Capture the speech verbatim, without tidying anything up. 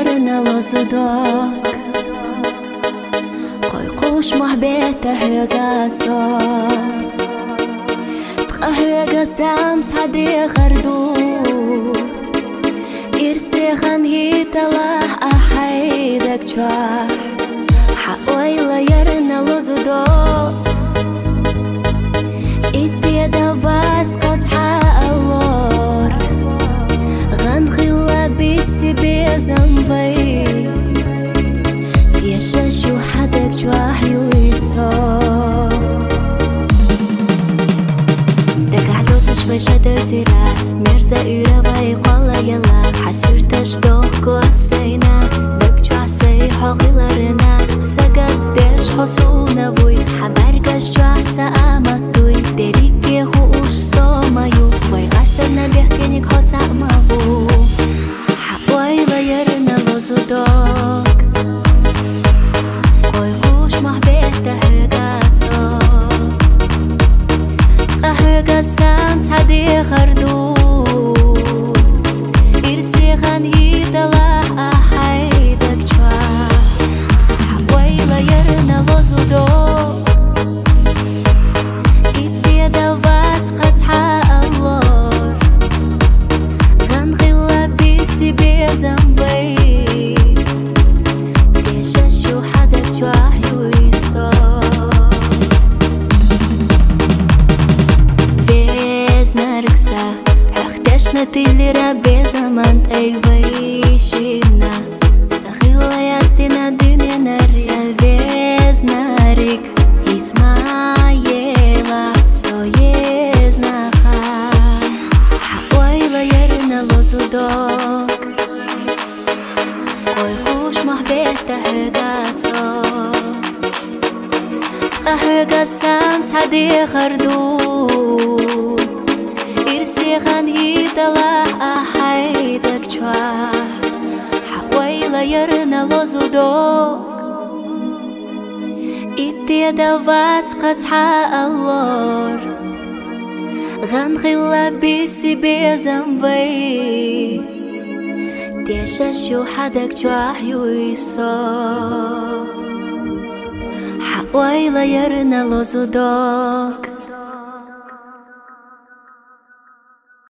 yarına lozudok Qoyqush mahbeta högatso Tqa högasan tadi khardu Irsikhan hitalah ahaydak chwa Ha'oyla yarına lozudok Itti davas qasha allor غنخلى بسبي زنبي يششو حدك جواحيو يصو دك عدوتش بشدر زيرا مرزا ايرا باي قالا يلا حسرتش دوكو السينا دك جوا سيحو غيلارنا سقدش حصونا بوي حبرقش جوا سامتوي دريكي خوش صومايو وي غاستنا بيحكينيك هو تعمفو حقويلا يرنا لوزودوك قويقوش محبيتا هيغاتسو قهيغاسان تعدي خردو إرسيخان هيدلا أحايدك جوا حقويلا يرنا لوزودوك إدي دوات قطحة اللور غنخلى بسبي زنبي ديششو حدك جواحيو يصو Везна рыкса Хахтешна тили рабе заман тайвайшина Сахила ястина дыня нарса Везна рик Ицмаева соезнаха Хауайла ярна лозудок Qoyqush mahbeta högatso Qahögasan tadi khardu Irsikhan hitalah ahaydak chwa Hawayla yarna lozudok Itti davat qatha allor غنخلى بسبي زنبي ديششو حدك جواحيو يصو حقويلا يرنا لوزودوك